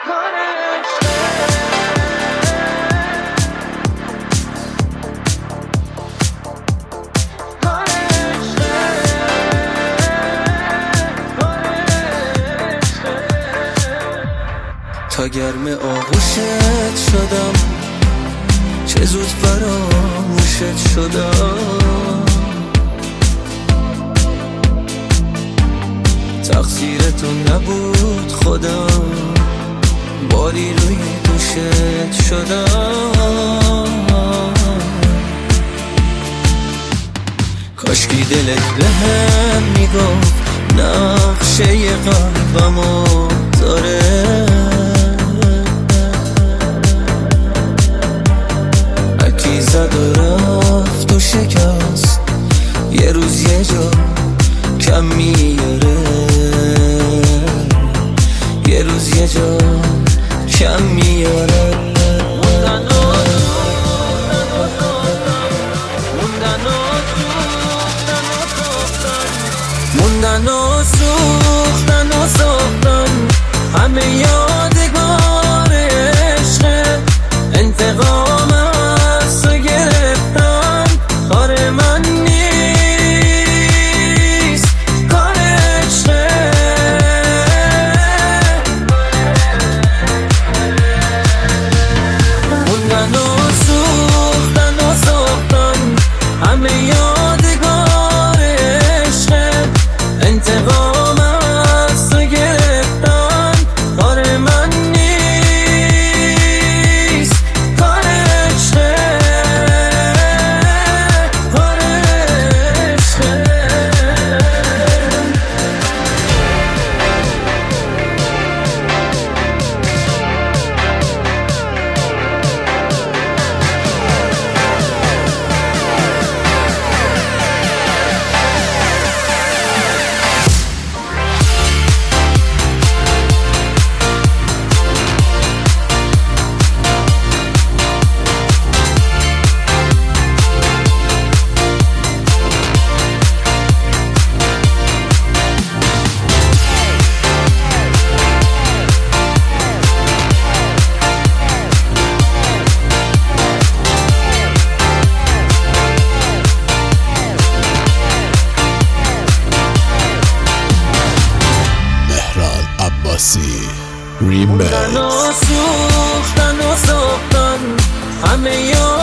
تا گرم آغوشت شدم چه زود فراموشت شدم، تقصیر تو نبود خودم، باری روی دوشت شدم. کاشکی دلت بهم میگفت نقشه قلبمو داره، اکی زد و رفت و شکست، یه روز یه جا کم میاره، یه روز یه جا کم میاره. موندن و سوختن و ساختن همه یادگار عشق، انتقام از تو گرفتن کار من نیست، کار عشقه. موندن و سوختن و ساختن همه یادگار عشق، انتقام از تو گرفتن کار من نیست، کار عشقه، کار عشقه. Remix. موندن و سوختن و ساختن همه